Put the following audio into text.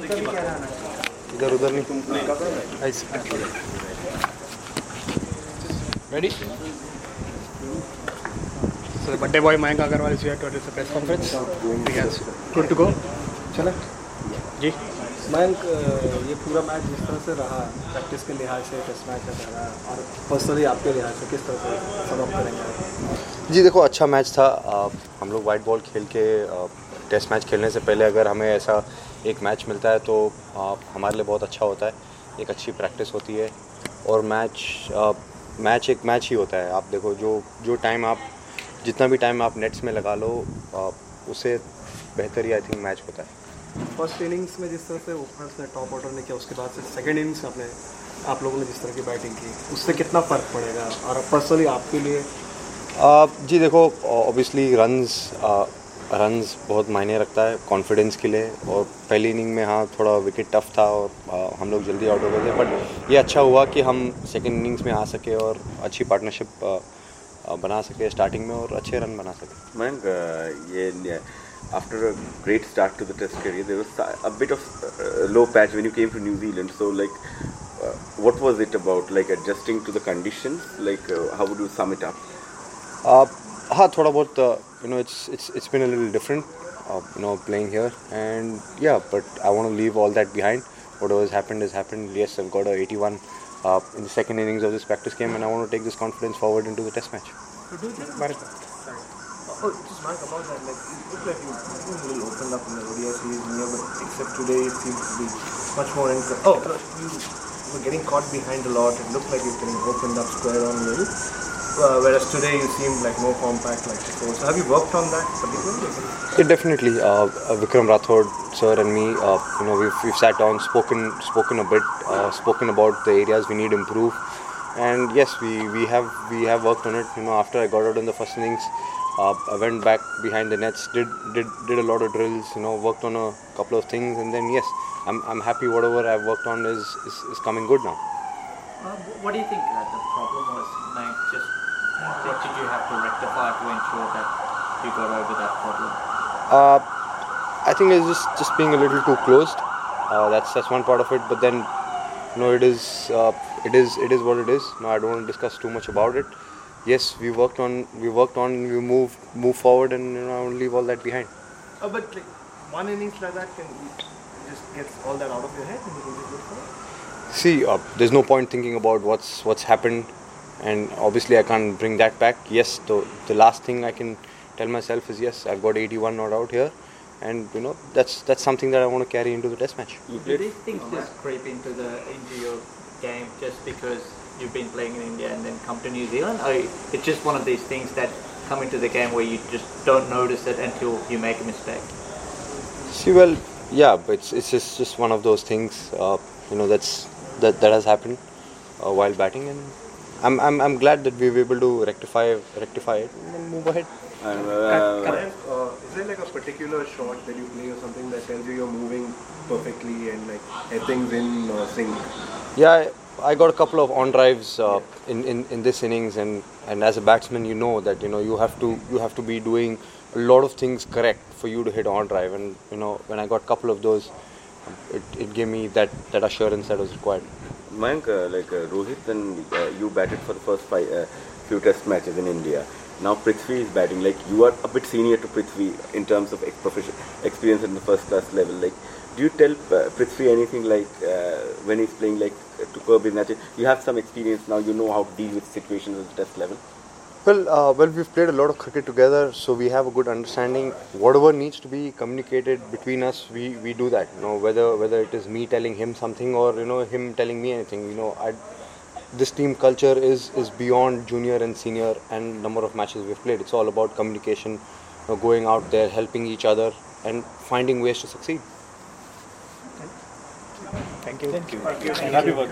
इधर उधर नहीं ऐसे ready so the birthday boy Mayank Agarwal is here to address the press conference. Yes, good to go. चले जी मयंक, ये पूरा मैच जिस तरह से रहा प्रैक्टिस के लिहाज से, टेस्ट मैच का रहा और पर्सनली आपके लिहाज से किस तरह से समाप्त करेंगे? जी देखो, अच्छा मैच था. हम लोग वाइट बॉल खेल के टेस्ट मैच खेलने से पहले अगर हमें ऐसा एक मैच मिलता है तो हमारे लिए बहुत अच्छा होता है. एक अच्छी प्रैक्टिस होती है और मैच एक मैच ही होता है. आप देखो जो टाइम आप जितना भी टाइम आप नेट्स में लगा लो उससे बेहतर ही आई थिंक मैच होता है. फर्स्ट इनिंग्स में जिस तरह से ओपनर्स ने टॉप ऑर्डर ने किया, उसके बाद से सेकंड इनिंग्स में आप लोगों ने जिस तरह की बैटिंग की, उससे कितना फ़र्क पड़ेगा और पर्सनली आपके लिए? जी देखो, ऑब्वियसली रन्स बहुत मायने रखता है कॉन्फिडेंस के लिए. और पहली इनिंग में हाँ थोड़ा विकेट टफ था और हम लोग जल्दी आउट हो गए थे. बट ये अच्छा हुआ कि हम सेकेंड इनिंग्स में आ सके और अच्छी पार्टनरशिप बना सके स्टार्टिंग में और अच्छे रन बना सके. Mayank, after a great start to the Test career, there was a bit of low patch when you came to New Zealand. So, what was it about? Adjusting to the conditions? How would you sum it up? हाँ थोड़ा बहुत it's been a little different playing here, and yeah, but I want to leave all that behind. Whatever has happened has happened. Yes, I've got a 81 in the second innings of this practice game, and I want to take this confidence forward into the Test match. So do you think just Mark, about that, it looked like you really opened up in the ODI series near, but except today it seems to be much more you were getting caught behind a lot. It looked like you were getting opened up square on really. Whereas today you seemed like more compact like before. So have you worked on that particularly? Yeah, definitely. Vikram Rathod sir and me, we've sat down, spoken a bit, spoken about the areas we need to improve, and yes, we have worked on it. After I got out in the first innings, I went back behind the nets, did a lot of drills, worked on a couple of things, and then yes, I'm happy. Whatever I've worked on is coming good now. What do you think the problem was? Just what did you have to rectify to ensure that you got over that problem? I think it's just being a little too closed. That's one part of it. But then, it is what it is. No, I don't want to discuss too much about it. Yes, we worked on, we move forward, and I want to leave all that behind. But one innings like that can just get all that out of your head and you can just look for it? See, there's no point thinking about what's happened, and obviously I can't bring that back. Yes, the last thing I can tell myself is yes, I've got 81 not out here, and that's something that I want to carry into the Test match. Do these things just creep into your game just because you've been playing in India and then come to New Zealand, or it's just one of these things that come into the game where you just don't notice it until you make a mistake? See, well, yeah, but it's just one of those things. That has happened while batting, and I'm glad that we were able to rectify it and then move ahead. And is there a particular shot that you play or something that tells you you're moving perfectly and everything's in sync? Yeah, I got a couple of on drives in this innings, and as a batsman, that you have to be doing a lot of things correct for you to hit on drive, and when I got a couple of those, it gave me that assurance that was required. Mayank, Rohit and you batted for the first few Test matches in India. Now Prithvi is batting. You are a bit senior to Prithvi in terms of experience in the first class level. Do you tell Prithvi anything when he's playing to curb his nature? You have some experience now. You know how to deal with situations at the Test level. Well, we've played a lot of cricket together, so we have a good understanding. Whatever needs to be communicated between us, we do that. Whether it is me telling him something or him telling me anything. This team culture is beyond junior and senior and number of matches we've played. It's all about communication, going out there, helping each other, and finding ways to succeed. Thank you. Happy work.